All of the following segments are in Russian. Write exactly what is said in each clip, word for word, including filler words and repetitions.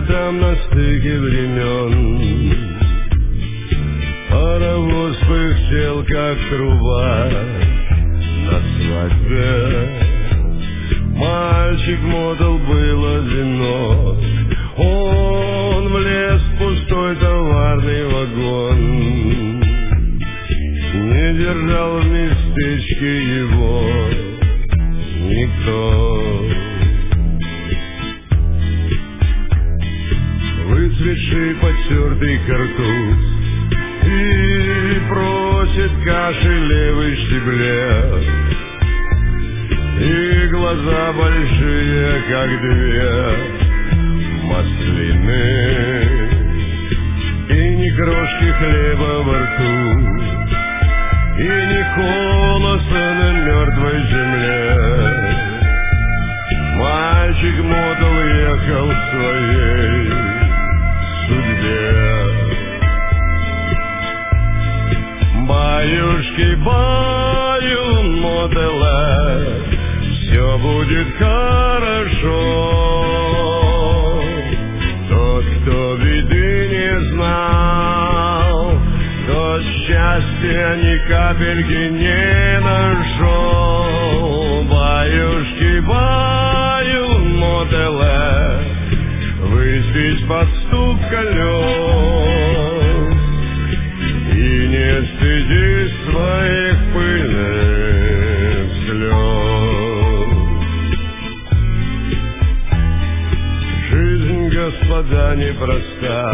где-то там на стыке времен паровоз пыхтел, как труба на свадьбе. Мальчик мотал был одинок, он влез в пустой товарный вагон. Не держал в местечке его никто. Выцветший потертый картуз и просит каши левый штиблет, и глаза большие, как две маслины, и ни крошки хлеба во рту, и ни колоса на мертвой земле. Мальчик мотал ехал в своей судьбе. Баюшки, баю, мотеле, все будет хорошо. Тот, кто беды не знал, тот счастья ни капельки не нашел. Баюшки, баю, мотеле, выспись под стук колес и не стыдись своих пыльных слез. Жизнь, господа, непроста,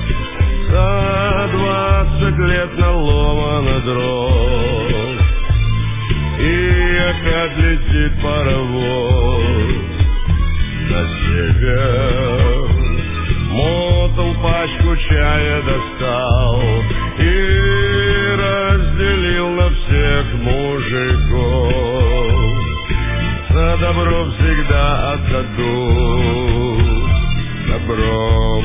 за двадцать лет наломано дров, и опять летит паровоз на север. Мотал пачку чая достал и разделил на всех мужиков. За добро всегда отдадут добром.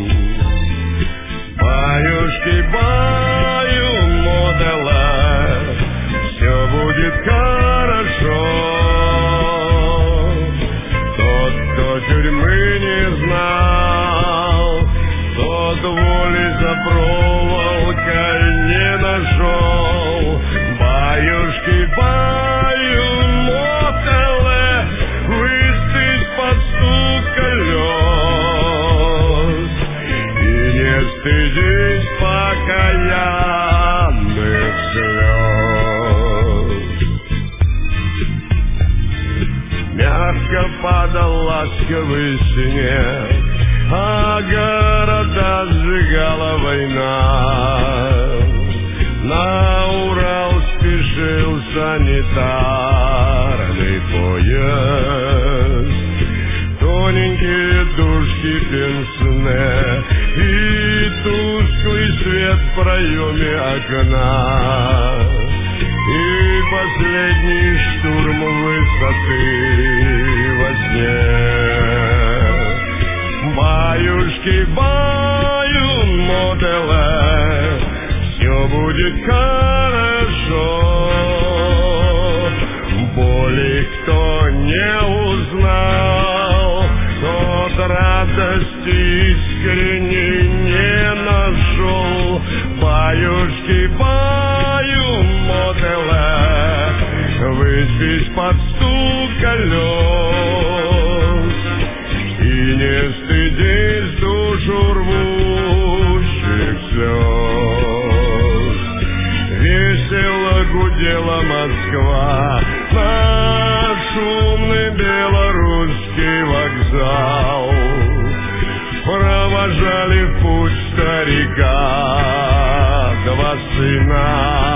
Баюшки, баю, мотела, все будет хорошо. Тот, кто тюрьмы не знал, тот воли за проволокой не нашел. Баюшки, баю, мотеле, выспись под стук колес и не стыдись покаянных слез. Мягко падал ласковый снег, а города сжигала война. На Урал спешил санитарный поезд. Тоненькие дужки пенсне и тусклый свет в проеме окна, и последний штурм высоты во сне. Баюшки, баю, мотеле, все будет хорошо. Боли кто не узнал, тот радости искренней не нашел. Баюшки, баю, мотеле, выспись под стук колес и не стыдись душу рвущих слез. Весело гудела Москва, наш шумный белорусский вокзал. Провожали в путь старика два сына.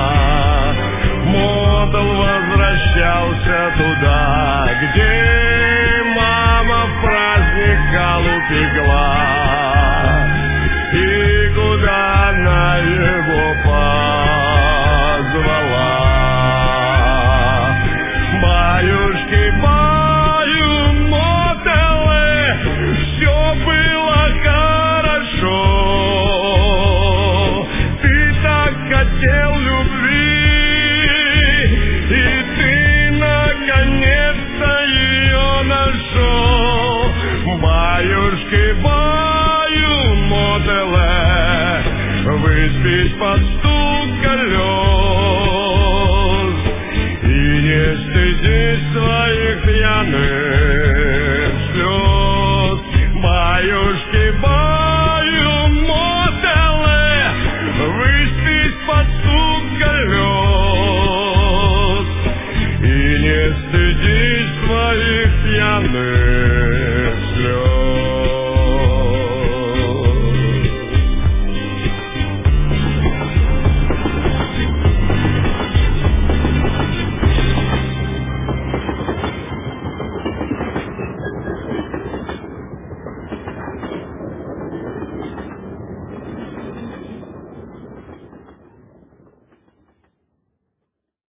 Мотал возвращался туда, где мама в праздник галу пекла, и куда она его позвала. Баюшки, баю, мотеле, все было хорошо. Ты так хотел любви, и ты наконец-то ее под стук колес и не стыдись своих пьяных слез. Баюшки, баю, мотелы, выспись под стук колес и не стыдись своих пьяных